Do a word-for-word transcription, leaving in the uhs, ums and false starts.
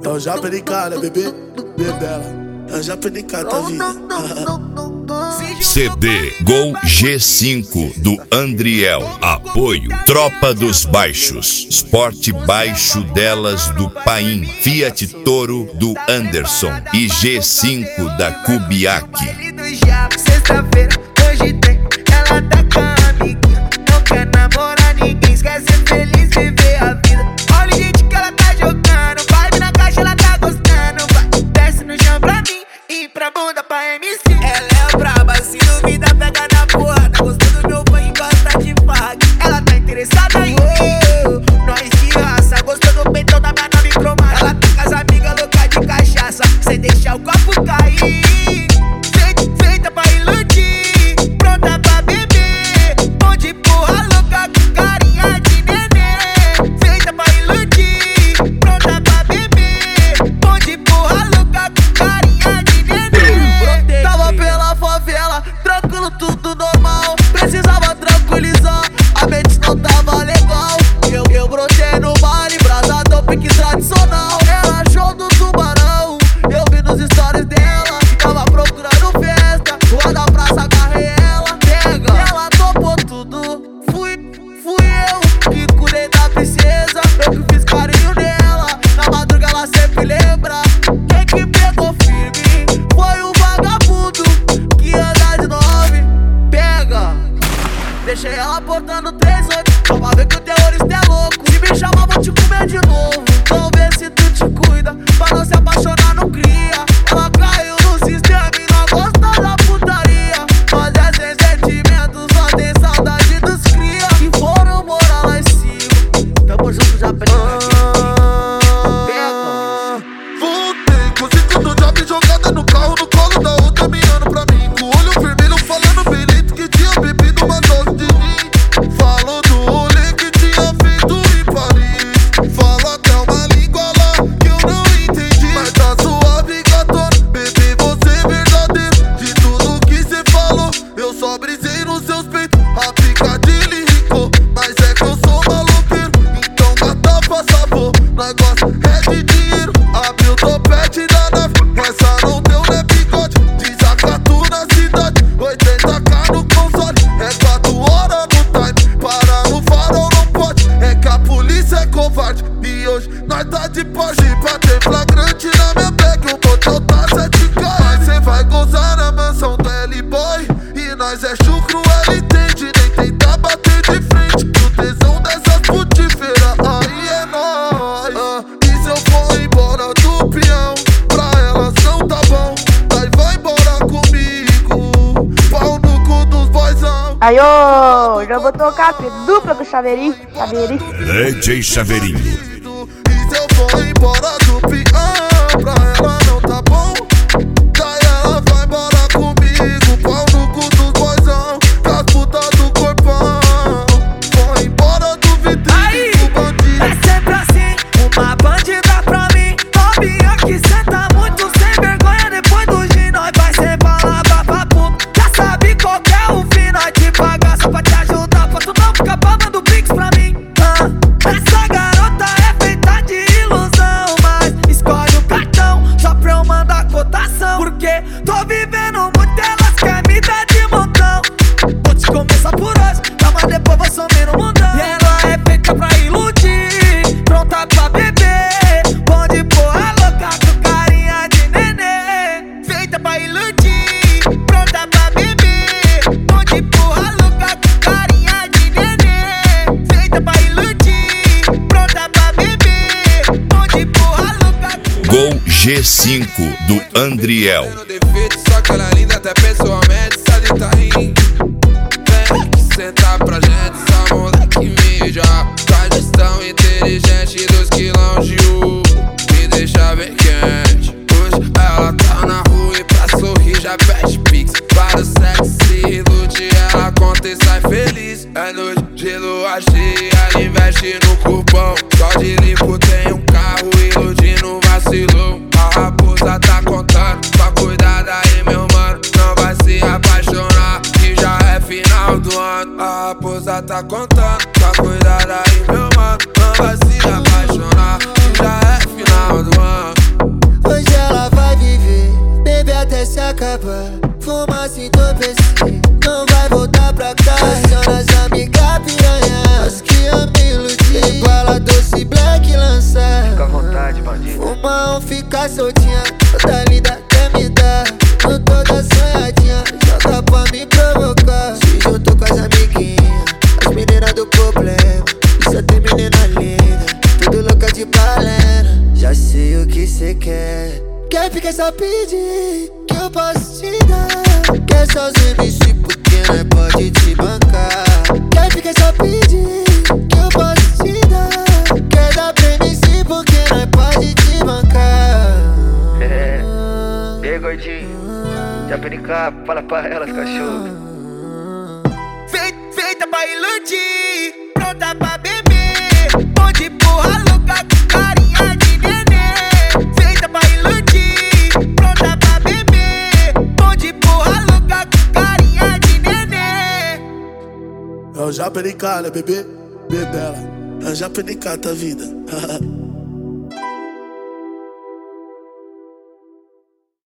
Então já perdi cara, bebê, bebela. Eu já perdi cara da vida. C D Gol G cinco do Andriel. Apoio Tropa dos Baixos, Sport Baixo Delas do Paim, Fiat Toro do Anderson e G cinco da Kubiak. Sexta-feira, hoje tem, ela tá com a amiguinha. Não quer namorar ninguém, esquece ser feliz, viver a vida. Olha o jeito que ela tá jogando, vibe na caixa, ela tá gostando. Vai, desce no chão pra mim e pra bunda pra M C. Ela é braba, se duvida, pega na porra. Tá gostando do meu banho e gosta de fag. Ela tá interessada em mim, nós de raça. Gostou do peitão da minha nave cromada. Ela tá com as amigas loucas de cachaça, sem deixar o copo cair. Feita pra iludir, pronta pra beber. Onde porra louca com carinha de neném. Feita pra iludir, pronta pra beber. Onde porra louca com carinha de neném. Tava pela favela, tranquilo, tudo normal. Precisava tranquilizar, a mente não tava legal. Eu, eu brotei no baile, brasadão, pique tradicional. Era show do Tubarão, eu vi nos stories dela. Tava procurando festa, rua da praça, agarrei ela. Pega, ela topou tudo. Fui, fui eu que cuidei da princesa. Eu que fiz carinho nela, na madruga ela sempre lembra. Quem que pegou firme foi o vagabundo que anda de nove. Pega, deixei ela botando três oito, só pra ver que o terrorista é louco. Se me chamar vou te comer de novo. Vamos ver se tu te cuida, pra não se apaixonar não cria. Ela caiu no sistema e não gostou da putaria. Mas é sem sentimento, só tem saudade dos cria que foram morar lá em cima. Tamo junto, já pega. Voltei com cinco do job jogada no carro, no colo da outra miando pra mim. Com o olho vermelho falando bem lento que tinha bebido uma dose de gin. Falou do rolê que tinha feito em Paris. Falou até uma língua lá que eu não entendi. Mas tá suave, gatona, bebê, você é verdadeiro. De tudo que cê falou, eu só brisei nos seus peitos. A picadilha ricou, mas é que eu sou maloqueiro. Então gata, faz favor, negócio é de dinheiro. Abre o topete da nave, essa não deu, né, bigode. Desacato na cidade, oitenta k no console. É quatro horas no time, parar no farol não pode. É que a polícia é covarde e hoje nós tá de pode. Pra ter flagrante na minha bag, o motel tá sete k. Mas cê vai gozar na mansão do L-Boy e nós é chucro, ela entende. Nem tentar bater de frente, que o tesão dessas putifeiras aí é nóis. Ah, e se eu for embora do peão, pra elas não tá bom. Aí vai embora comigo, pau no cu dos boyzão. Aí, ô, já vou tocar a dupla do Chaveirinho. Chaveirinho. D J Chaveirinho. E se eu for embora do peão, pra ela não tá bom. Daí ela vai embora comigo, pau no cu dos boyzão, com as putas do corpão. Vou embora do vitrine do bandido. É sempre assim, uma bandida pra mim. Novinha que senta muito sem vergonha. Depois do gin nós vai ser balada pra puto. Já sabe qual que é o fim, nós te pagar só pra te ajudar. Pra tu não ficar babando Pix pra mim. ah. Essa garota é feita de ilusão, mas escolhe o cartão só pra eu mandar cotação. Porque tô vivendo muito, elas querem me dar de montão. Vou te começar por hoje, tá, mas depois vou sumir no mundão. E ela é feita pra iludir, pronta pra beber. Onde porra louca com carinha de neném. Feita pra iludir, pronta pra beber. Onde porra louca com carinha de neném. Feita pra iludir, pronta pra beber. Onde porra louca com... Gol G cinco do Andriel. Defeito, só que ela é linda até pessoalmente, sabe tá rindo. Vem aqui sentar pra gente, só moleque mídia. Tua gestão inteligente dos quilões de U, me deixa bem quente. Hoje ela tá na rua e pra sorrir já pede pix. Para o sexo se ilude, ela conta e sai feliz. É noite de lua cheia, ela investe no cupom. Só de limpo tem um carro, iludindo vacilou. A raposa tá contando, só cuidado aí meu mano, não vai se apaixonar, que já é final do ano. A raposa tá contando, só cuidado aí meu mano, não vai se apaixonar, que já é final do ano. não fica soltinha, toda linda quer me dar, não toda sonhadinha, joga pra me provocar. Se juntou com as amiguinhas, as meninas do problema, e só tem menina linda, tudo louca de balena. Já sei o que cê quer, quer ficar só pedir, que eu posso te dar. Quer só os M C porque nós pode te bancar. Quer ficar só pedir, que eu posso te dar. Quer dar pra M C porque nós pode te bancar. É, e aí gordinho, já perica, fala pra elas cachorro. Feita, feita pra iludir, pronta pra beber, bom de porra louca com carinha de neném. Feita pra iludir, pronta pra beber, bom de porra louca com carinha de neném. Eu já perica, né, bebê? Bebela, eu já perica tua vida.